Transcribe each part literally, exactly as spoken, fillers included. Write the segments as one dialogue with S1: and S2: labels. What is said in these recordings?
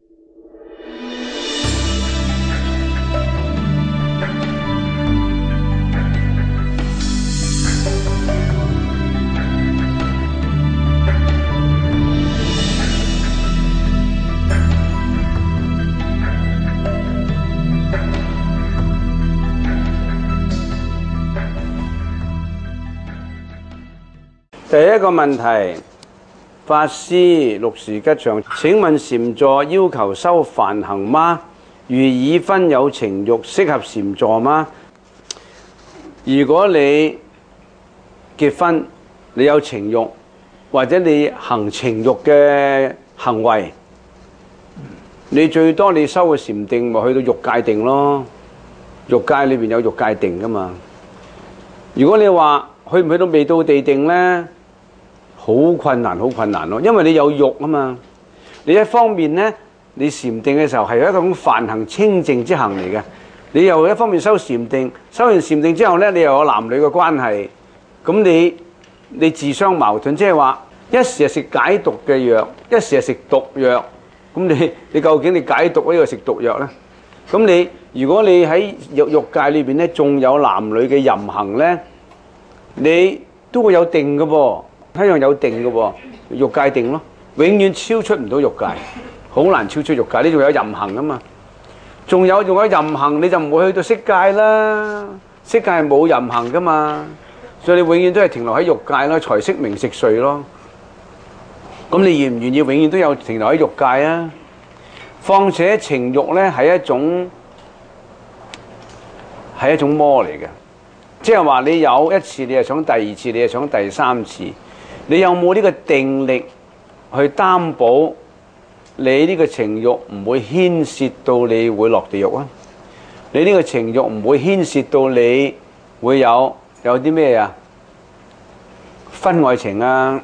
S1: 第一個問題，法師六時吉祥，請問禪坐要求修梵行嗎？如已婚有情慾，適合禪坐嗎？如果你結婚，你有情慾，或者你行情慾嘅行為，你最多你修嘅禪定咪去到欲界定咯。欲界裏邊有欲界定噶嘛。如果你話去唔去到未到地定呢？好困難，好困難咯，因為你有欲啊嘛。你一方面呢，你禪定嘅時候係一種梵行清淨之行嚟嘅。你又一方面修禪定，修完禪定之後呢，你又有男女嘅關係，咁你你自相矛盾，即係話一時係食解毒嘅藥，一時係食毒藥。咁你你究竟你解毒呢個食毒藥呢？咁你如果你喺欲欲界裏邊呢，仲有男女嘅淫行呢，你都會有定嘅噃。一樣有定嘅喎，欲界定咯，永遠超出唔到欲界，好難超出欲界。你仲有淫行啊嘛，仲有仲有淫行，你就唔會去到色界啦。色界係冇淫行噶嘛，所以你永遠都係停留喺欲界咯，財色名食睡咯。咁你願唔願意永遠都有停留喺欲界啊？況且情欲咧係一種係一種魔嚟嘅，即係話你有一次，你係想第二次，你係想第三次。你有冇呢個定力去擔保你呢個情慾唔會牽涉到你會落地獄啊？你呢個情慾唔會牽涉到你會有有啲咩啊？婚外情啊，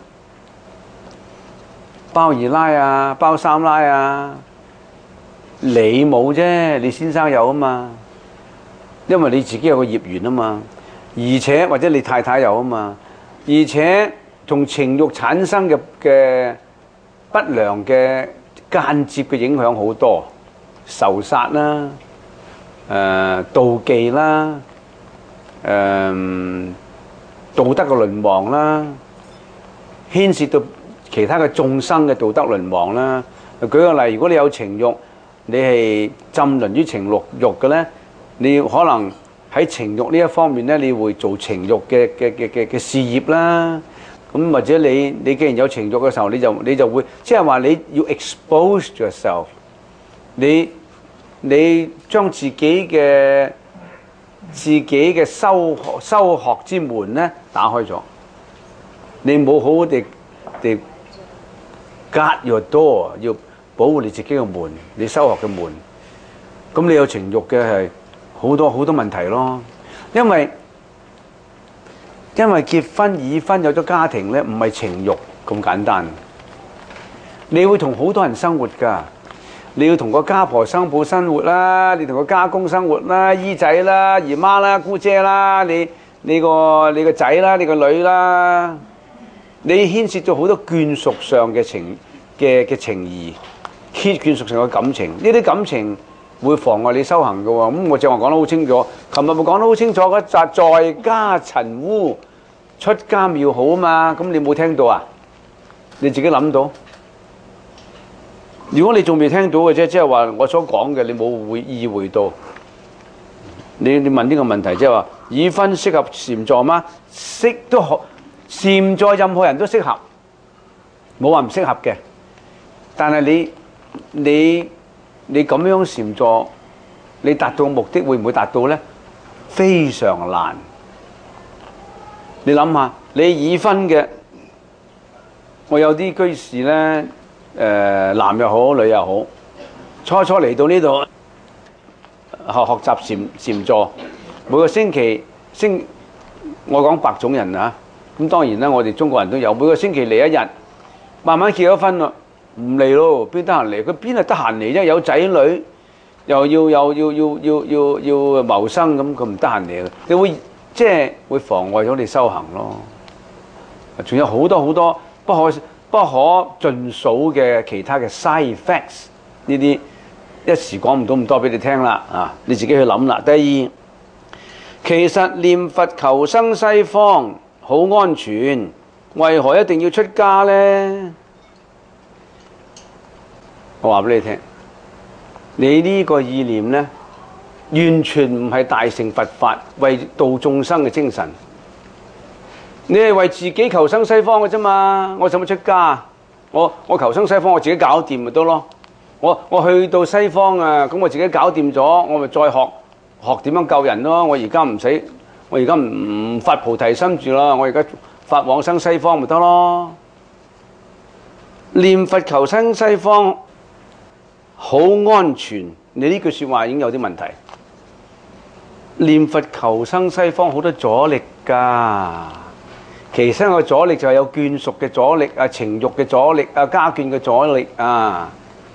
S1: 包二奶啊，包三奶啊，你冇啫，你先生有啊嘛，因為你自己有個業緣啊嘛，而且或者你太太有啊嘛，而且。從情慾產生嘅嘅不良嘅間接嘅影響好多，仇殺啦，誒、呃、妒忌啦，誒、呃、道德嘅淪亡啦，牽涉到其他嘅眾生嘅道德淪亡啦。舉個例，如果你有情慾，你係浸淪於情慾慾嘅咧，你可能喺情慾呢一方面咧，你會做情慾嘅嘅嘅嘅嘅事業啦。咁或者你你既然有情慾嘅時候，你就你就會即係話你要 expose yourself， 你你將自己嘅自己嘅修學修學之門咧打開咗，你冇好好地地 guard your door， 要保護你自己嘅門，你修學嘅門。咁你有情慾嘅係好多好多問題咯，因為。因為結婚已婚有咗家庭咧，唔係情慾咁簡單。你會同好多人生活㗎，你要同個家婆生抱生活啦，你同個家公生活啦，姨仔啦、姨媽啦、姑姐啦，你你個你個仔啦、你個女啦，你牽涉咗好多眷屬上嘅情嘅嘅情誼，牽眷屬上嘅感情，呢啲感情會妨礙你修行㗎喎。咁我正話講得好清楚，琴日咪講得好清楚嗰集在家塵污，出家廟好啊嘛。咁你冇聽到啊？你自己諗到。如果你仲未聽到嘅啫，即係話我所講嘅你冇會意會到。你你問呢個問題，即係話已婚適合禪坐嗎？適都好，禪坐任何人都適合，冇話唔適合嘅。但係你你你咁樣禪坐，你達到目的會唔會達到呢？非常難。你諗下，你已婚嘅，我有啲居士呢，誒、呃、男又好，女又好，初初嚟到呢度學學習禪禪坐，每個星期星，我講白種人啊，咁當然啦，我哋中國人都有，每個星期嚟一日，慢慢結咗婚咯。唔嚟咯，邊得閒嚟？佢邊係得閒嚟啫？有仔女，又要又要要要要要謀生，咁佢唔得閒嚟嘅。你會即係會妨礙咗你修行咯。仲有好多好多不可不可盡數嘅其他嘅 side effects， 呢啲一時講唔到咁多俾你聽啦，啊，你自己去諗啦。第二，其實念佛求生西方好安全，為何一定要出家呢？我話俾你聽，你呢個意念呢，完全唔係大乘佛法為度眾生嘅精神，你係為自己求生西方嘅啫嘛。我使乜出家？我我求生西方，我自己搞掂咪得咯。我我去到西方啊，咁我自己搞掂咗，我咪再學學點樣救人咯。我而家唔使，我而家唔唔發菩提心住啦，我而家發往生西方咪得咯。念佛求生西方好安全，你呢句說話已經有啲問題。念佛求生西方好多阻力噶，其實個阻力就係有眷屬嘅阻力啊、情欲嘅阻力啊、家眷嘅阻力啊。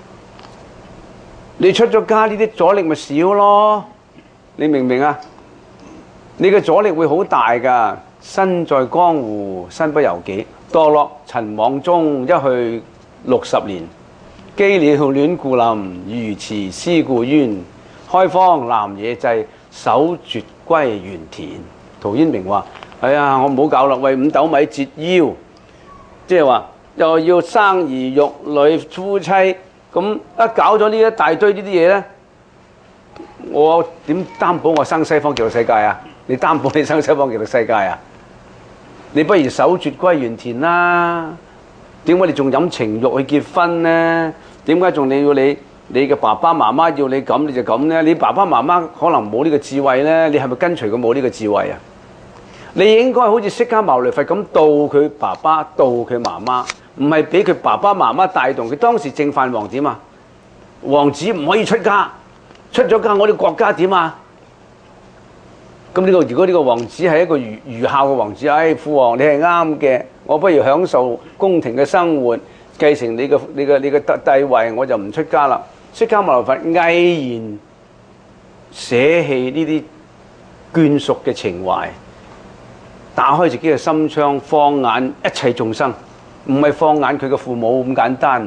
S1: 你出咗家呢啲阻力咪少咯？你明唔明啊？你嘅阻力會好大噶，身在江湖身不由己，墮落塵網中一去六十年，羈了戀故林，如辭思故淵，開荒南野際，守絕歸原田。陶淵明話：哎呀，我唔好搞啦，為五斗米折腰，即係話又要生兒育女夫妻，咁一搞咗呢一大堆呢啲嘢呢，我點擔保我生西方極樂世界啊？你擔保你生西方極樂世界啊？你不如守絕歸原田啦。點解你仲飲情慾去結婚呢？點解仲你要你你嘅爸爸媽媽要你咁你就咁呢？你爸爸媽媽可能冇呢個智慧呢，你係咪跟隨佢冇呢個智慧啊？你應該好似釋迦牟尼佛咁度佢爸爸度佢媽媽，唔係俾佢爸爸媽媽帶動佢。當時淨飯王點啊？王子唔可以出家，出咗家我哋國家點啊？咁呢個如果呢個王子係一個愚愚孝嘅王子，唉、哎，父王你係啱嘅，我不如享受宮廷嘅生活，繼承你嘅你嘅你嘅地位，我就唔出家啦。釋迦牟尼佛毅然捨棄呢啲眷屬嘅情懷，打開自己嘅心窗，放眼一切眾生，唔係放眼佢嘅父母咁簡單。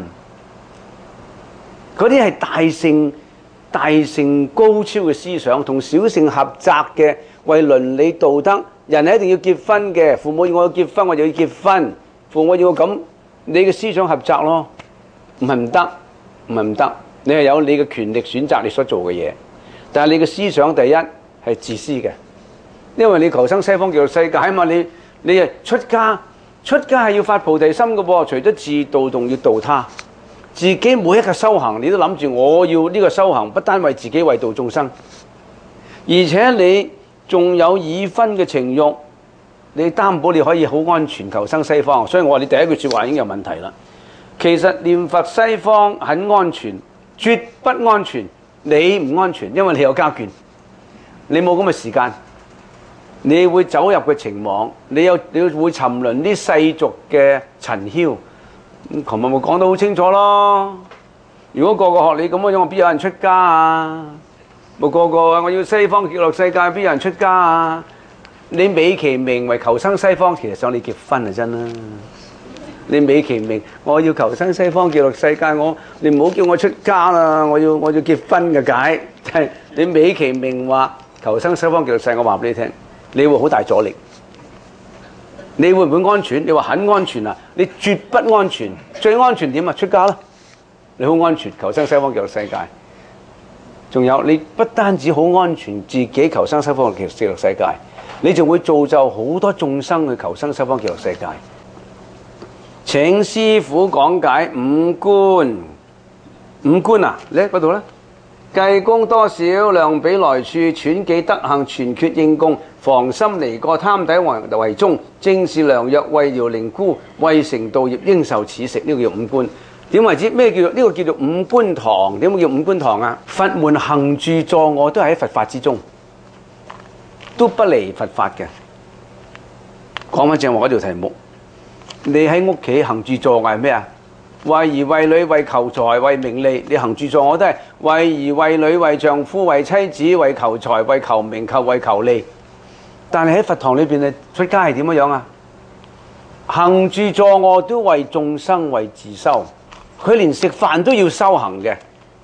S1: 嗰啲係大乘大乘高超嘅思想，同小乘狹窄嘅為倫理道德，人係一定要結婚嘅，父母要我要結婚，我就要結婚，父母要我咁，你嘅思想狹窄咯，唔係唔得，唔係唔得，你係有你嘅權力選擇你所做嘅嘢，但係你嘅思想第一係自私嘅，因為你求生西方極樂世界嘛，你你係出家，出家係要發菩提心嘅噃，除咗自度，仲要度他。自己每一個修行，你都諗住我要呢個修行，不單為自己，為度眾生，而且你仲有已婚嘅情慾，你擔保你可以好安全求生西方。所以我話你第一句說話已經有問題啦。其實念佛西方很安全，絕不安全。你唔安全，因為你有家眷，你冇咁嘅時間，你會走入嘅情網，你有你會沉淪啲世俗嘅塵囂。琴日咪講得好清楚咯。如果個個學你咁樣，我邊有人出家啊？冇個個啊！我要西方極樂世界，邊有人出家啊？你美其名為求生西方，其實想你結婚啊真啦！你美其名我要求生西方極樂世界，我你唔好叫我出家啦！我要我要結婚嘅解，係你美其名話求生西方極樂世界，我話俾你聽，你會好大阻力。你會唔會安全？你話很安全啊？你絕不安全。最安全點啊？出家啦！你好安全，求生西方極樂世界。仲有你不單止好安全，自己求生西方極樂世界，你仲會造就好多眾生去求生西方極樂世界。請師父講解五觀。五觀啊？你喺嗰度咧？計功多少，量比來處，竄記德行，全缺應供，防心離過，貪底為宗，正是良藥，為療寧枯，為成道業，應受此食。呢、這個叫五觀。點為之？咩叫做呢、這個叫做五觀堂？點會叫五觀堂啊？佛門行住坐臥都係喺佛法之中，都不離佛法嘅。講翻正話嗰條題目，你喺屋企行住坐臥係咩啊？為兒為女為求財為名利，你行住坐臥都係為兒為女為丈夫為妻子為求財為求名求為求利。但係喺佛堂裏邊，你出家係點樣啊？行住坐臥都為眾生為自修，佢連食飯都要修行嘅。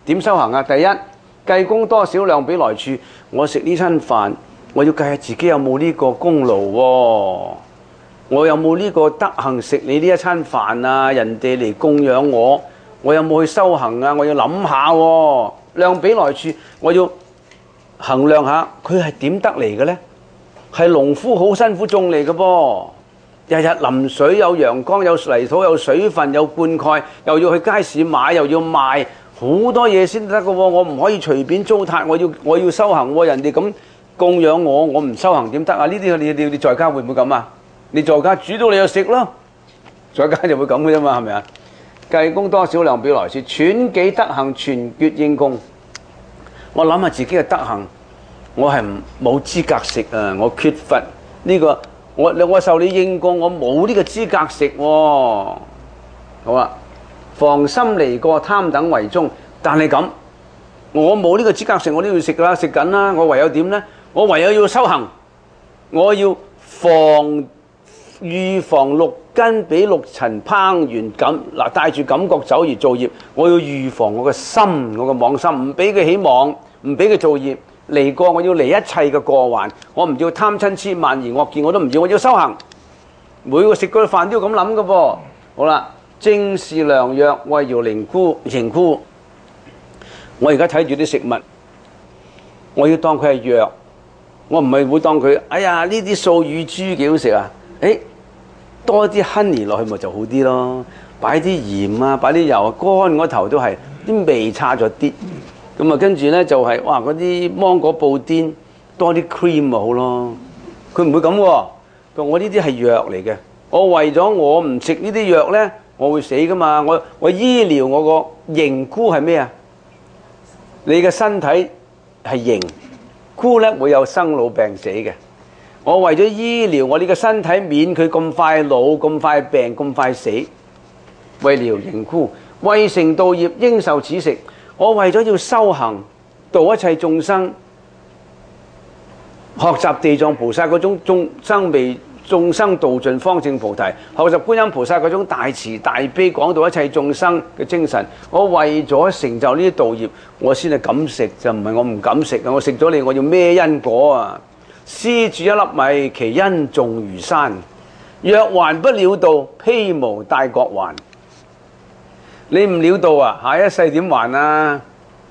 S1: 點修行啊？第一，計功多少量比來處。我食呢餐飯，我要計下自己有冇呢個功勞喎。我有冇呢個德行食你呢一餐飯啊？人哋嚟供養我，我有冇去修行啊？我要諗下喎。量比來處，我要衡量下佢係點得嚟嘅呢？係農夫好辛苦種嚟嘅噃，日日淋水，有陽光，有泥土，有水分，有灌溉，又要去街市買，又要賣，好多嘢先得嘅喎。我唔可以隨便糟蹋，我要我要修行喎。人哋咁供養我，我唔修行點得啊？呢啲你你你在家會唔會咁啊？你在家煮到你就食咯，在家就會咁嘅啫嘛，係咪啊？計功多少量比來處，揣己德行全厥應供。我諗下自己嘅德行，我係冇資格食啊！我缺乏呢個，我我受你應供，我冇呢個資格食喎。好啦，防心離過貪等為宗，但係咁，我冇呢個資格食，我都要食啦，食緊啦。我唯有點呢？我唯有要修行，我要防預防六根俾六塵烹完感嗱，帶住感覺走而造業。我要預防我嘅心，我嘅妄心，唔俾佢起妄，唔俾佢造業。離過，我要離一切嘅過患。我唔要貪嗔痴慢疑惡見，我都唔要。我要修行，每個食嗰啲飯都要咁諗嘅噃。好啦，正是良藥，為饒靈枯盈枯。我而家睇住啲食物，我要當佢係藥，我唔係會當佢。哎呀，呢啲素乳豬幾好食啊！誒，多啲 honey 落去咪就好啲咯。擺啲鹽啊，擺啲油啊，乾嗰頭都係啲味差咗啲。咁啊，跟住咧就係、是、哇嗰啲芒果布甸多啲 cream 咪好咯。佢唔會咁喎。我呢啲係藥嚟嘅。我為咗我唔食呢啲藥咧，我會死噶嘛。我我醫療我個盈枯係咩啊？你嘅身體係盈，枯咧會有生老病死嘅。我為咗醫療我哋嘅身體，免佢咁快老、咁快病、咁快死，為療盈枯，為成道業應受此食。我為咗要修行，度一切眾生，學習地藏菩薩嗰種眾生未眾生度盡方證菩提，學習觀音菩薩嗰種大慈大悲廣度一切眾生嘅精神。我為咗成就呢啲道業，我先係敢食，就唔係我唔敢食啊！我食咗你，我要孭因果啊！施主一粒米，其因重如山。若還不了道，披毛戴角還。你唔了道啊？下一世點還啊？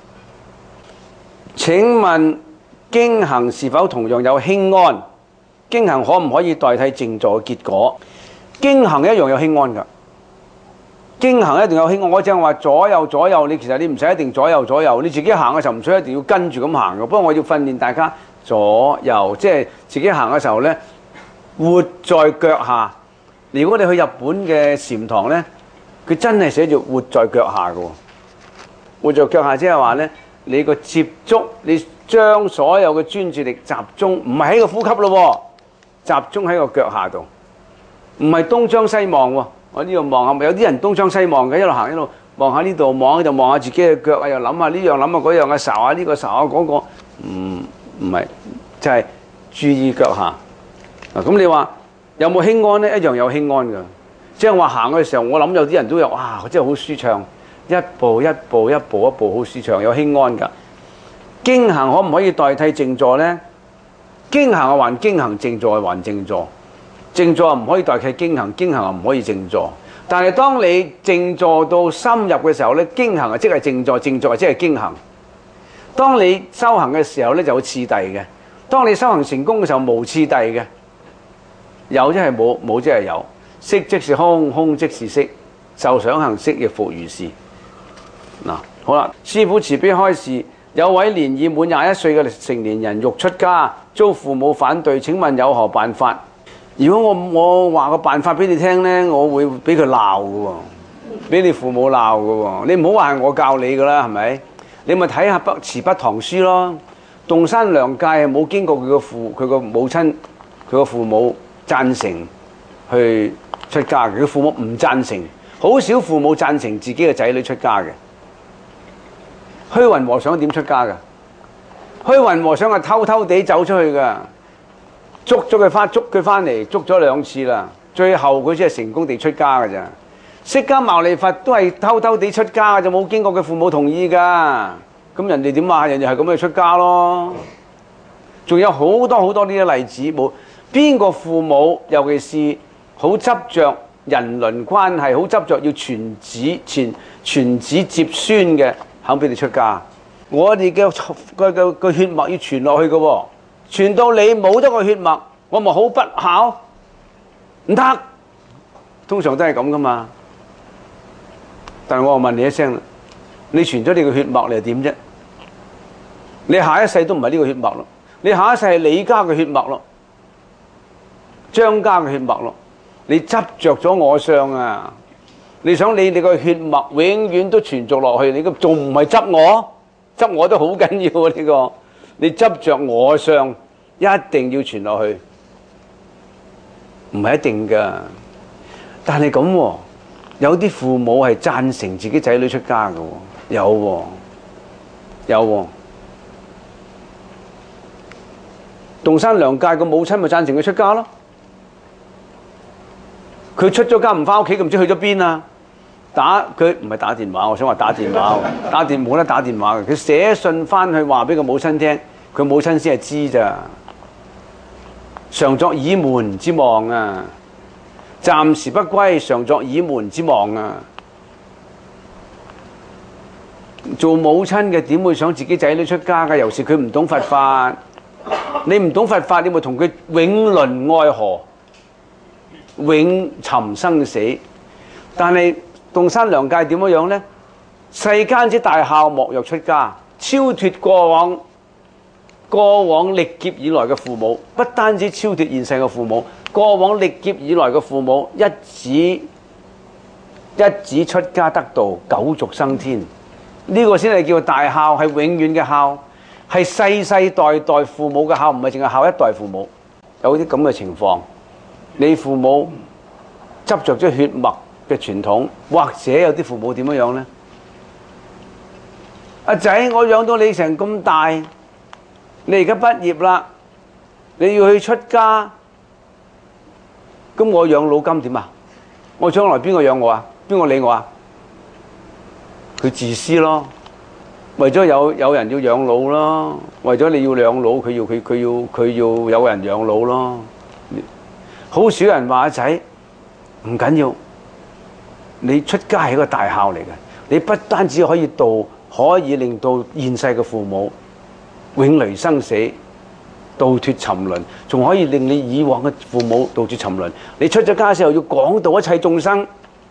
S1: 請問經行是否同樣有輕安？經行可唔可以代替靜坐嘅結果？經行一樣有輕安㗎。經行一定有輕安。我正話左右左右，你其實你唔使一定左右左右，你自己行嘅時候唔需要一定要跟住咁行嘅。不過我要訓練大家左右，即係自己行嘅時候呢，活在腳下。如果你去日本嘅禪堂呢，佢真係寫住活在腳下嘅喎。活在腳下即係話呢，你個接觸，你將所有嘅專注力集中，唔係喺個呼吸咯，集中喺個腳下度，唔係東張西望喎。我呢度望下，有啲人東張西望嘅，一路行一路望下呢度，望就望下自己嘅腳啊，又諗下呢樣諗下嗰樣啊，睄下呢個睄下嗰個，唔唔係，就係注意腳下。嗱，咁你話有冇輕安呢？一樣有輕安㗎。即係話行嘅時候，我諗有啲人都有，哇！真係好舒暢，一步一步一步一步好舒暢，有輕安㗎。經行可唔可以代替靜坐呢？經行還經行，靜坐還靜坐。靜坐唔可以代替經行，經行唔可以靜坐。但係當你靜坐到深入嘅時候呢，經行啊即係靜坐，靜坐即係經行。當你修行嘅時候呢，就有次第嘅。當你修行成功嘅時候，無次第嘅。有即係冇，冇即係有。色即是空，空即是色，受想行識亦復如是。嗱，好啦，師父慈悲開示，有位年已滿廿一歲嘅成年人欲出家，遭父母反對，請問有何辦法？如果我我話個辦法俾你聽呢，我會俾佢鬧嘅喎，俾你父母鬧嘅喎。你唔好話係我教你嘅啦，係咪？你咪睇下北慈北唐書咯。洞山良介係冇經過佢個父佢個母親佢個父母贊成去出家嘅，佢父母唔贊成，好少父母贊成自己嘅仔女出家嘅。虛雲和尚點出家㗎？虛雲和尚係偷偷地走出去㗎，捉咗佢翻，捉佢翻嚟，捉咗兩次啦，最後佢先係成功地出家㗎咋。 釋迦牟尼佛都係偷偷地出家，就冇經過佢父母同意噶。咁人哋點話？人哋係咁樣出家咯。仲有好多好多呢啲例子，冇邊個父母，尤其是好執着人倫關係，好執着要傳子傳傳子接孫嘅，肯俾你出家。我哋嘅個個個血脈要傳落去嘅喎，傳到你冇咗個血脈，我咪好不孝？唔得，通常都係咁噶嘛。但係我問你一聲啦，你傳咗你個血脈，你係點啫？你下一世都唔係呢個血脈咯，你下一世係李家嘅血脈咯，張家嘅血脈咯。你執着咗我相啊！你想你哋個血脈永遠都傳續落去，你咁仲唔係執我？執我都好緊要啊！呢個你執着我相，一定要傳落去，唔係一定噶。但係咁喎，有啲父母係贊成自己仔女出家嘅喎，有喎，有喎。洞山良介個母親咪贊成佢出家咯。佢出咗家唔翻屋企，佢唔知去咗邊啊！打佢唔係打電話，我想話打電話，打電冇得打電話嘅。佢寫信翻去話俾個母親聽，佢母親先係知咋。常作倚門之望啊！暫時不歸，常作倚門之望啊！做母親嘅點會想自己仔女出家㗎？尤其是佢唔懂佛法，你唔懂佛法，你咪同佢永輪愛河，永尋生死。但係洞山良介點樣樣呢？世間之大孝，莫若出家，超脫過往過往歷劫以來嘅父母，不單止超脫現世嘅父母，過往歷劫以來嘅父母，一指一指出家得道，九族生天，呢、這個先係叫大孝，係永遠嘅孝，係世世代代父母嘅孝，唔係淨係孝一代父母。有啲咁嘅情況，你父母執着咗血脈嘅傳統，或者有啲父母點樣樣呢？阿仔，我養到你成咁大，你而家畢業啦，你要去出家，咁我養老金點啊？我將來邊個養我啊？邊個理我啊？佢自私咯，為咗有有人要養老咯，為咗你要養老，佢要佢佢要佢要有人養老咯。好少人話阿仔唔緊要。你出家係一個大孝嚟嘅，你不單止可以度，可以令到現世嘅父母永離生死、度脫沉淪，仲可以令你以往嘅父母度脫沉淪。你出咗家嘅時候要廣度一切眾生，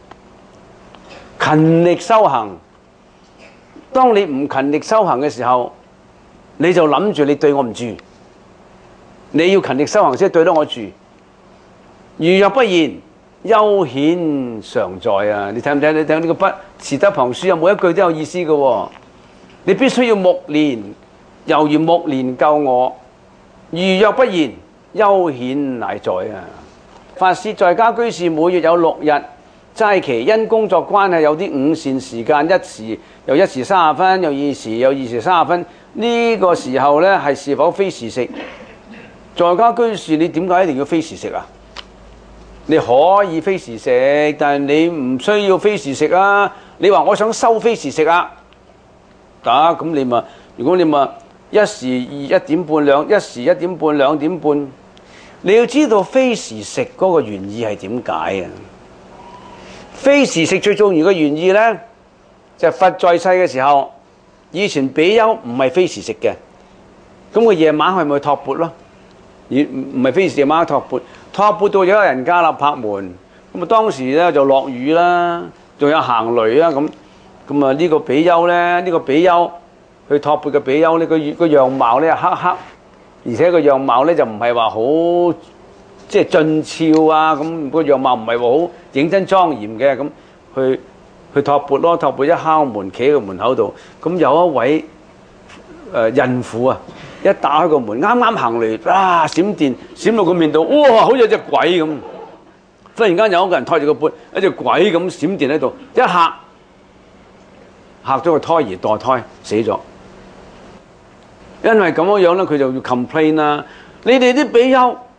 S1: 勤力修行。當你唔勤力修行嘅時候，你就諗住你對我唔住，你要勤力修行先對得我住。如若不然，憂顯常在啊！你睇唔睇？你睇呢個筆詞得旁書有每一句都有意思嘅喎。你必須要木蓮，猶如木蓮救我。如若不然，憂顯乃在啊！法師在家居士每月有六日齋期，因工作關係有啲午膳時間，一時又一時三十分，又二時又二時三十分。呢、這個時候呢，係是否非時食？在家居士你點解一定要非時食啊？你可以非時食，但係你唔需要非時食啊！你話我想收非時食啊，得咁你咪，如果你咪一時一點半兩，一時一點半兩點半，你要知道非時食嗰個原意係點解啊？非時食最重要嘅原意呢，就係、是、佛在世嘅時候，以前比丘唔係非時食嘅，咁佢夜晚係咪托缽咯？而唔唔係非時夜晚托缽。托缽到咗人家啦，拍門咁啊！當時咧就落雨啦，仲有行雷啦，咁咁啊！呢個比丘咧，呢、這個比丘去托缽嘅比丘呢，個個樣貌咧黑黑，而且個樣貌咧就唔係話好即係俊俏啊，咁個樣貌唔係話好認真莊嚴嘅，咁去去托缽咯，托缽一敲門，企喺個門口度，咁有一位誒、呃、孕婦啊。一打開個門，啱啱行雷，啊！閃電閃到個面度，哇！好似隻鬼咁。忽然間有一個人拖住個缽，一隻鬼咁閃電喺度，一嚇嚇咗個胎兒墮胎死咗。因為咁樣樣咧，佢就要 complain 啦。你哋啲比丘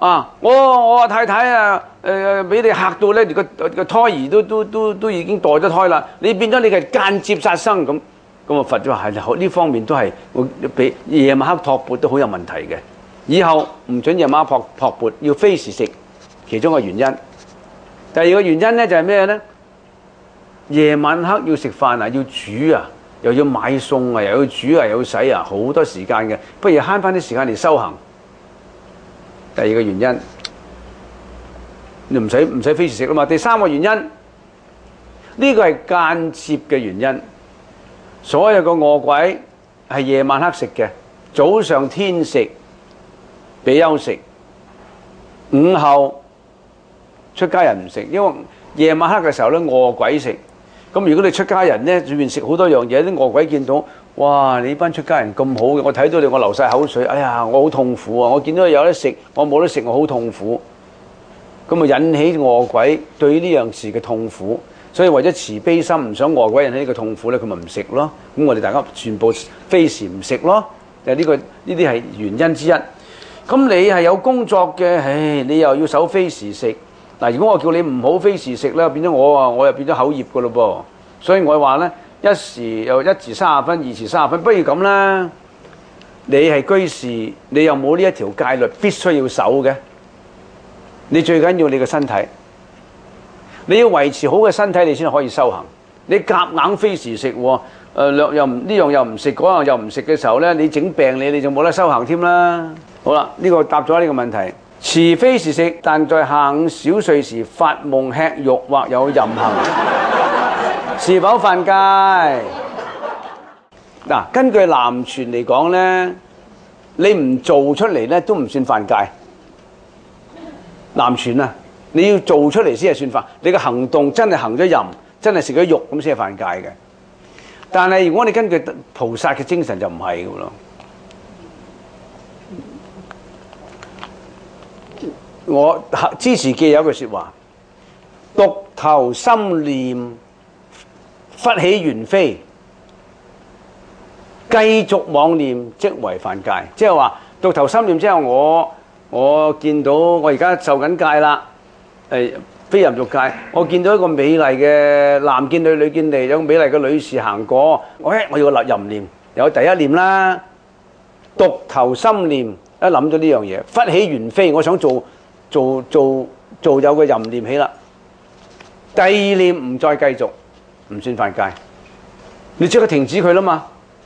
S1: 啊！我我太太啊誒俾你嚇到咧，個個胎兒都都都都已經墮咗胎啦，你變咗你係間接殺生咁。咁啊佛就話係呢方面都係會俾夜晚黑托缽都好有問題嘅。以後唔準夜晚黑托托缽，要非時食，其中一個原因。第二個原因咧就係咩咧？夜晚黑要食飯啊，要煮啊，又要買餸啊，又要煮啊，又要洗啊，好多時間嘅，不如慳翻啲時間嚟修行。第二個原因，你唔使唔使非時食啦嘛。第三個原因，呢個係間接嘅原因。所有個餓鬼係夜晚黑食嘅，早上天食，比丘食，午後出家人唔食，因為夜晚黑嘅時候咧餓鬼食。咁如果你出家人咧，裏面食好多樣嘢，啲餓鬼見到，哇！你班出家人咁好嘅，我睇到你我流晒口水，哎呀，我好痛苦啊！我見到你有得食，我冇得食，我好痛苦。咁啊引起餓鬼對呢樣事嘅痛苦。所以為咗慈悲心，唔想餓鬼引起呢個痛苦咧，佢咪唔食咯。咁我哋大家全部非時唔食咯，就呢個呢啲係原因之一。咁你係有工作嘅，唉，你又要守非時食。嗱，如果我叫你唔好非時食咧，變咗我啊，我又變咗口業噶咯噃。所以我話咧，一時又一時三十分，二時三十分，不如咁啦。你係居士，你又冇呢一條戒律必須要守嘅。你最緊要你個身體。你要維持好嘅身體，你先可以修行。你夾硬非時食，誒、呃、又唔呢樣又唔食，嗰樣又唔食嘅時候咧，你整病你，你就冇得修行添啦。好啦，呢、這個答咗呢個問題。持非時食，但在下午小睡時發夢吃肉或有淫行，是否犯戒？嗱，根據南傳嚟講咧，你唔做出嚟咧都唔算犯戒。南傳啊！你要做出嚟先係算法，你個行動真係行咗淫，真係食咗肉咁先係犯戒嘅。但係如果你根據菩薩嘅精神就唔係㗎咯。我支持記有一句説話：獨頭心念，忽起緣非，繼續妄念即為犯戒。即係話獨頭心念之後，我我見到我而家受緊戒啦。誒非淫欲戒，我見到一個美麗嘅男見女，女見地，有個美麗嘅女士行過，我誒我要立淫念，有第一念啦，獨頭心念，一諗咗呢樣嘢，忽起緣非，我想做做做做有個淫念起啦，第二念唔再繼續，唔算犯戒，你即刻停止佢啦嘛。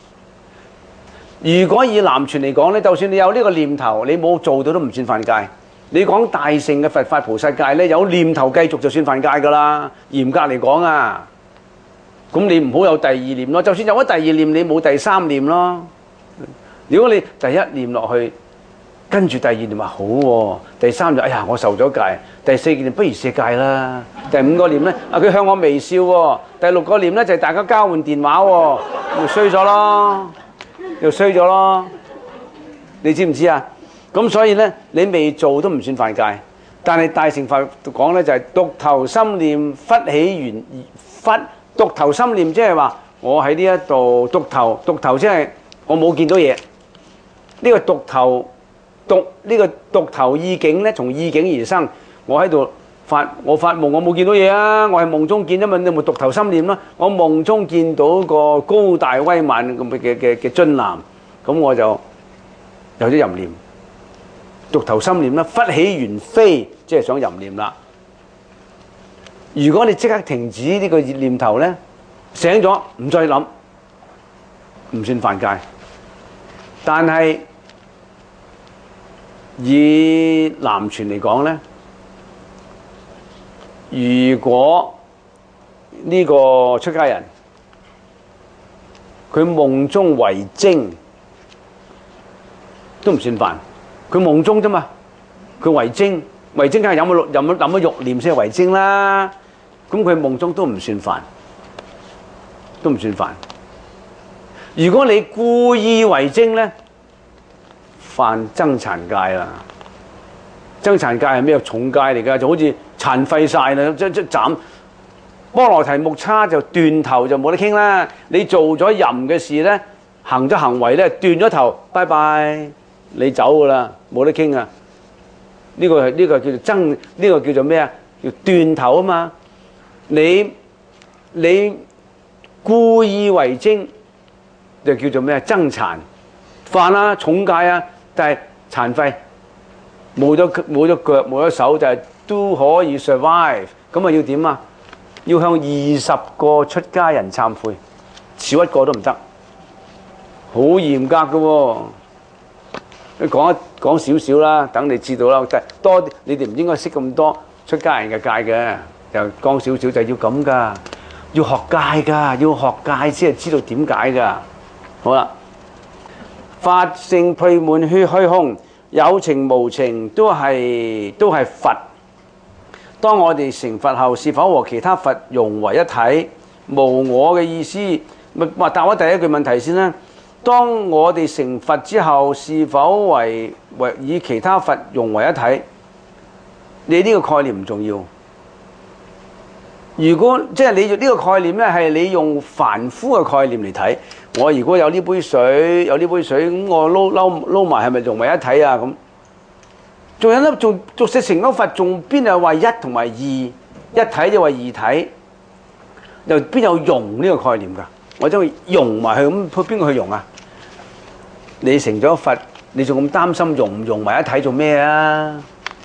S1: 如果以南傳嚟講咧，就算你有呢個念頭，你冇做到都唔算犯戒。你講大乘嘅佛法菩薩戒咧，有念頭繼續就算犯戒噶啦。嚴格嚟講啊，咁你唔好有第二念咯。就算有咗第二念，你冇第三念咯。如果你第一念落去，跟住第二念話好喎，第三念哎呀我受咗戒，第四念不如捨戒啦。第五個念咧，啊佢向我微笑喎。第六個念咧就係大家交換電話喎，又衰咗咯，又衰咗咯。你知唔知啊？咁所以咧，你未做都唔算犯戒，但係大乘法講咧就係獨頭心念忽起緣忽，獨頭心念即係話我喺呢一度獨頭，獨頭即係我冇見到嘢。呢個獨頭獨呢個獨頭意境咧，從意境而生。我喺度發我發夢，我冇見到嘢啊！我係夢中見，因為你咪獨頭心念咯。我夢中見到個高大威猛咁嘅嘅嘅俊男，咁我就有咗淫念。獨頭心念啦，忽起緣非，即係想淫念啦。如果你即刻停止呢個念頭咧，醒咗唔再諗，唔算犯戒。但係以南傳嚟講咧，如果呢個出家人佢夢中為精，都唔算犯。佢夢中啫嘛，佢為精，為精梗係有冇有冇諗咗欲念先係為精啦。咁佢夢中都唔算犯，都唔算犯。如果你故意為精咧，犯僧殘戒啦。僧殘戒係咩重戒嚟㗎？就好似殘廢晒啦，即即斬波羅提木叉就斷頭就冇得傾啦。你做咗淫嘅事咧，行咗行為咧，斷咗頭，拜拜。你走噶啦，冇得傾啊！ 呢個係呢個叫做爭，呢個叫做咩啊？叫斷頭啊嘛！你你故意為精，就叫做咩啊？爭殘犯啦、重戒啊，但係殘廢，冇咗冇咗腳冇咗手就係、是、都可以 survive。咁啊要點啊？要向二十個出家人懺悔，少一個都唔得，好嚴格嘅喎、哦。你講一講少少啦，等你知道啦。多你哋唔應該識咁多出家人嘅戒嘅，就講少少就要咁噶，要學戒噶，要學戒先係知道點解噶。好啦，法性遍滿虛虛空，有情無情都係都係佛。當我哋成佛後，是否和其他佛融為一體？無我嘅意思，咪話答我第一句問題先啦。當我哋成佛之後，是否為為以其他佛融為一體？你呢個概念唔重要。如果即係你呢個概念咧，係你用凡夫嘅概念嚟睇。我如果有呢杯水，有呢杯水，咁我撈撈撈埋，係咪融為一體啊？咁仲有咧，仲仲成咗佛，仲邊有話一同埋二？一體就話二體，又邊有融呢個概念㗎？我將佢融埋去，咁邊個去融啊？你成咗佛，你仲咁擔心融唔融埋一體做咩啊？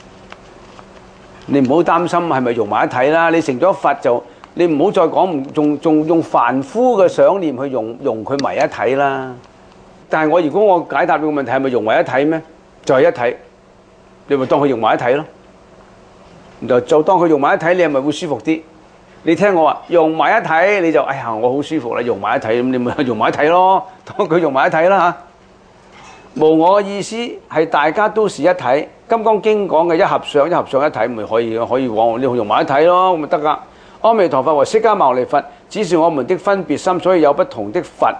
S1: 你唔好擔心係咪融埋一體啦。你成咗佛就，你唔好再講，仲仲用凡夫嘅想念去融融佢埋一體啦。但係我如果我解答你個問題係咪融為一體咩？就係一體，你咪當佢融埋一體咯。就就當佢融埋一體，你係咪會舒服啲？你聽我話融埋一體，你就哎呀我好舒服啦，融埋一體咁，你咪融埋一體咯，當佢融埋一體啦嚇。無我嘅意思係大家都是一體，《金剛經》講嘅一合相，一合相一體，咪可以可以往呢度融埋一體咯，咁咪得噶。阿彌陀佛和釋迦牟尼佛只是我們的分別心，所以有不同的佛。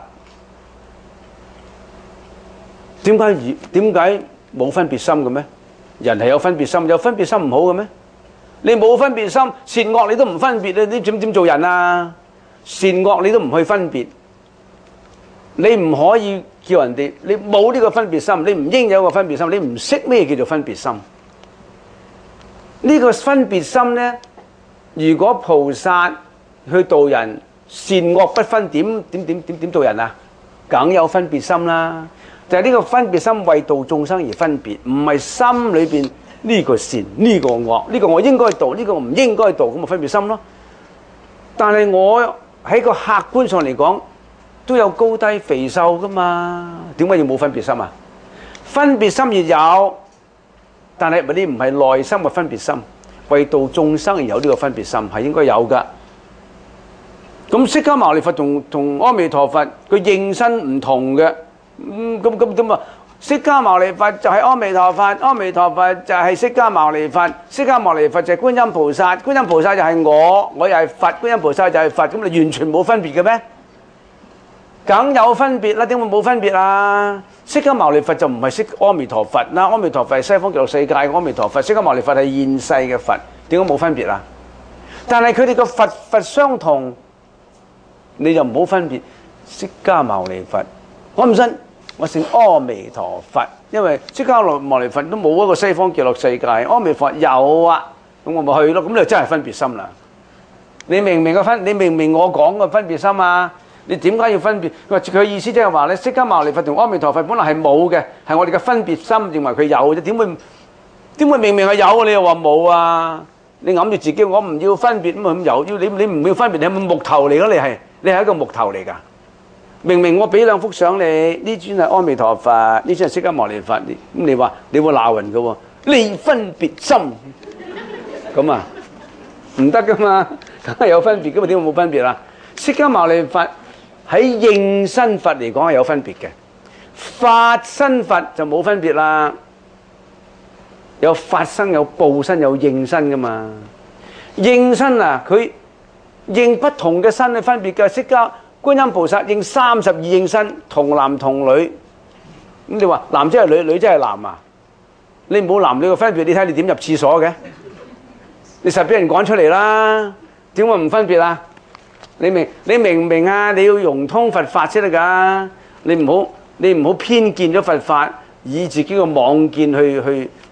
S1: 點解而點解冇分別心嘅咩？人係有分別心，有分別心唔好嘅咩？你冇分別心，善惡你都唔分別，你點點做人啊？善惡你都唔去分別，你唔可以叫人哋，你冇呢個分別心，你唔應有個分別心，你唔識咩叫做分別心。呢個分別心呢，如果菩薩去度人，善惡不分，點點點點點度人啊？梗有分別心啦，就係呢個分別心為度眾生而分別，唔係心裏邊。呢個善，呢個惡，呢個我應該度，呢個我唔應該度，咁咪分別心咯。但係我喺個客觀上嚟講，都有高低肥瘦噶嘛，點解要冇分別心啊？分別心亦有，但係你唔係內心嘅分別心，為度眾生而有呢個分別心係應該有噶。咁釋迦牟尼佛同同阿彌陀佛佢應身唔同嘅，咁咁咁咁啊！釋迦牟尼佛就係阿彌陀佛，阿彌陀佛就係釋迦牟尼佛，釋迦牟尼佛就係觀音菩薩，觀音菩薩就係我，我又係佛，觀音菩薩就係佛，咁你完全冇分別嘅咩？梗有分別啦，點會冇分別啊？釋迦牟尼佛就唔係釋阿彌陀佛啦，阿彌陀佛係西方極樂世界嘅阿彌陀佛，釋迦牟尼佛係現世嘅佛，點解冇分別啊？但係佢哋個佛佛相同，你就唔好分別。釋迦牟尼佛，我唔信。我姓阿彌陀佛，因為釋迦牟尼佛都冇一個西方極樂世界，阿彌佛有啊，咁我咪去咯。咁你就真係分別心啦。你明唔明個分？你明唔明我講嘅分別心啊？你點解要分別？佢佢意思即係話咧，釋迦牟尼佛同阿彌陀佛本來係冇嘅，係我哋嘅分別心認為佢有啫。點會點會明明係有，你又話冇啊？你揞住自己，我唔要分別咁啊咁有，要你你唔要分別，你係咪木頭嚟㗎？你係你係一個木頭嚟㗎。明明我俾兩幅相你，呢尊係阿彌陀佛，呢尊係釋迦牟尼佛，咁你話你會鬧人嘅喎？你分別心咁啊，唔得噶嘛，梗係有分別噶嘛，點會冇分別啊？釋迦牟尼佛喺應身佛嚟講係有分別嘅，法身佛就冇分別啦，有法身、有報身、有應身噶嘛。應身啊，佢應不同嘅身去分別嘅，釋迦。觀音菩薩應三十二應身，童男童女。咁你話男即係女，女即係男啊？你冇男女嘅分別，你睇你點入廁所嘅？你實俾人趕出嚟啦！點會唔分別啊？你明你明唔明啊？你要融通佛法先得㗎。你唔好你唔好偏見咗佛法，以自己嘅妄見去去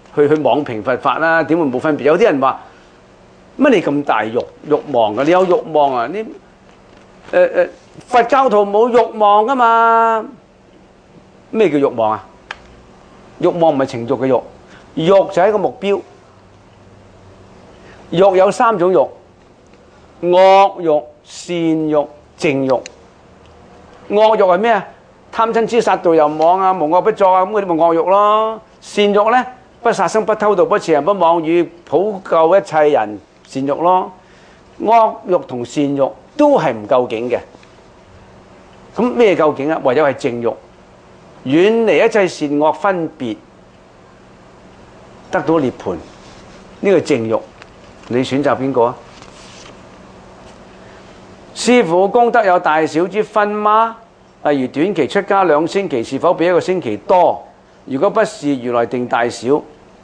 S1: 去去妄評佛法啦，點會冇分別？有啲人話乜你咁大欲欲望㗎？你有欲望啊？你誒誒、呃、佛教徒冇欲望㗎嘛？咩叫欲望啊？欲望唔係情慾嘅慾，慾就係一個目標。慾有三種慾：惡慾、善慾、淨慾。惡慾係咩啊？貪嗔痴殺盜淫妄啊，無惡不作啊，咁嗰啲咪惡慾咯。善慾咧，不殺生、不偷盜、不邪淫、不妄語，普救一切人，善慾咯。惡慾同善慾都係唔夠境嘅。咁咩夠境啊？唯有係淨慾，遠離一切善惡分別，得到涅槃。呢個淨慾，你選擇邊個啊？師父功德有大小之分嗎？例如短期出家兩星期，是否比一個星期多？如果不是，如來定大小？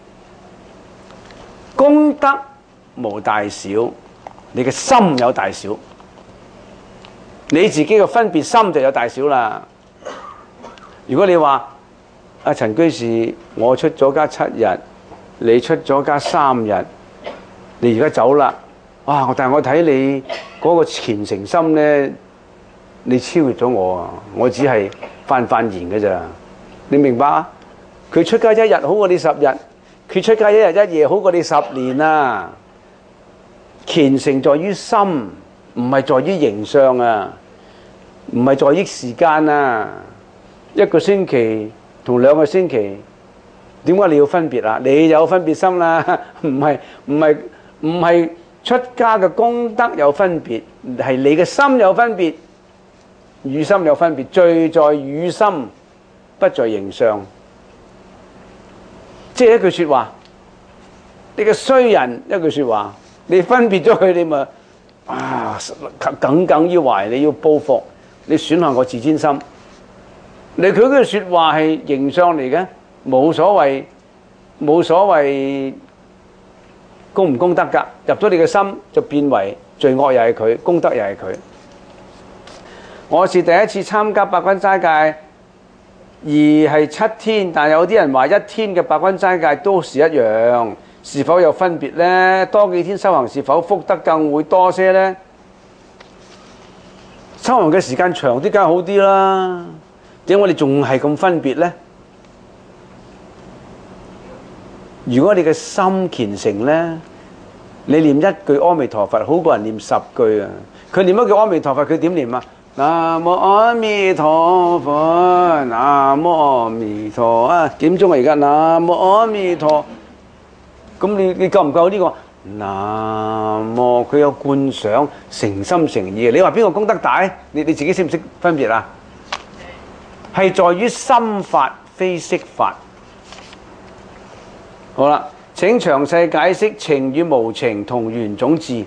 S1: 功德無大小，你嘅心有大小，你自己嘅分別心就有大小啦。如果你話阿陳居士，我出咗家七日，你出咗家三日，你而家走啦，哇！但係我睇你嗰個虔誠心咧，你超越咗我啊！我只係泛泛言嘅咋，你明白啊？佢出家一日好過你十日，佢出家一日一夜好過你十年啊！虔誠在於心，唔係在於形相啊，唔係在於時間啊。一個星期同兩個星期，點解你要分別啊？你有分別心啦，唔係唔係唔係出家嘅功德有分別，係你嘅心有分別，與心有分別，罪在與心，不在形相。即係一句説話，你個衰人一句説話，你分別咗佢，你咪啊耿耿於懷，你要報復，你損害我自尊心。你佢嗰句説話係形相嚟嘅，冇所謂，冇所謂功唔功德㗎。入咗你嘅心就變為罪惡，又係佢，功德又係佢。我是第一次參加八關齋戒，而係七天，但有啲人話一天嘅八關齋戒都是一樣，是否有分別呢？多幾天修行是否福德更會多些呢？修行嘅時間長啲梗係好啲啦。點解我哋仲係咁分別呢？如果你嘅心虔誠呢，你念一句阿彌陀佛好過人念十句啊！佢念一句阿彌陀佛，佢點念啊？南無阿彌陀佛，南無阿彌陀啊！點鐘啊而家？南無阿彌陀。咁你你夠唔夠呢個？南無佢有觀想，誠心誠意。你話邊個功德大？你你自己識唔識分別啊？係在於心法，非色法。好啦，請詳細解釋情與無情同緣種智。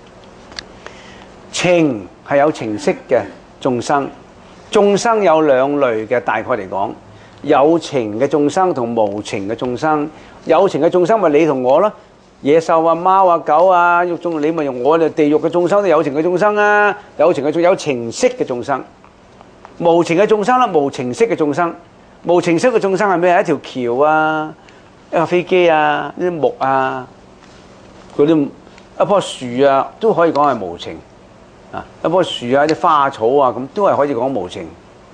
S1: 情係有情識嘅眾生，眾生有兩類嘅，大概嚟講，有情嘅眾生同無情嘅眾生。有情嘅眾生咪你同我咯，野獸啊、貓啊、狗啊，肉中你咪用我哋地獄嘅眾生都有情嘅眾生啊，有情嘅眾有情識嘅眾生。無情嘅眾生啦，無情識嘅眾生，無情識嘅眾生係咩？一條橋啊，一架飛機啊，啲木啊，嗰啲一棵樹啊，都可以講係無情啊。一棵樹啊，啲花草啊，咁都係可以講無情。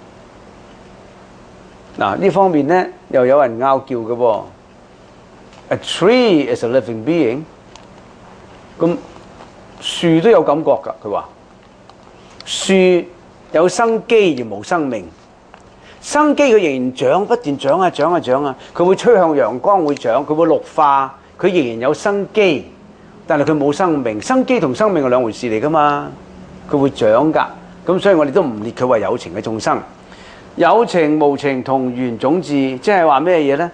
S1: 嗱，呢方面咧，又有人拗撬嘅噃。A tree is a living being，咁樹都有感覺㗎。佢話樹有生機而無生命，生機佢仍然長，不斷長啊長啊長啊，佢會吹向陽光會長，佢會綠化，佢仍然有生機，但係佢冇生命。生機同生命係兩回事嚟噶嘛，佢會長噶，咁所以我哋都唔列佢為有情嘅眾生。有情無情同緣種智，即係話咩嘢呢？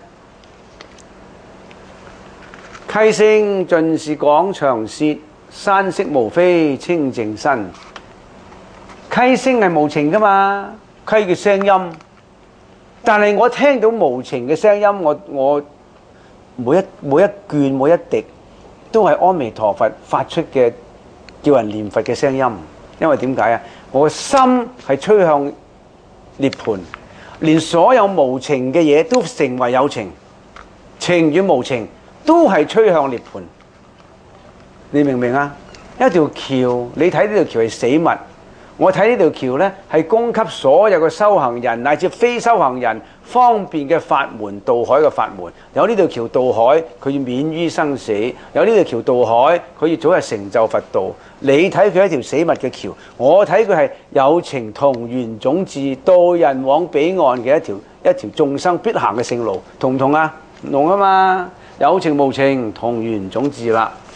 S1: 溪聲盡是廣長舌，山色無非清淨身。溪聲係無情噶嘛，溪嘅聲音，但係我聽到無情嘅聲音，我我每一每一卷每一滴都係阿彌陀佛發出嘅叫人念佛嘅聲音。因為點解啊？我嘅心係趨向涅槃，連所有無情嘅嘢都成為有情。 情與無情都係趨向涅槃。你明唔明啊？一條橋，你睇呢條橋係死物，我睇呢條橋呢係供給所有嘅修行人乃至非修行人方便嘅法門，渡海嘅法門。有呢條橋渡海，佢要免於生死；有呢條橋渡海，佢要早日成就佛道。你睇佢一條死物嘅橋，我睇佢係有情同源種智，導人往彼岸嘅一條一條眾生必行嘅聖路，同唔同啊？唔同啊嘛，有情無情同源種智啦。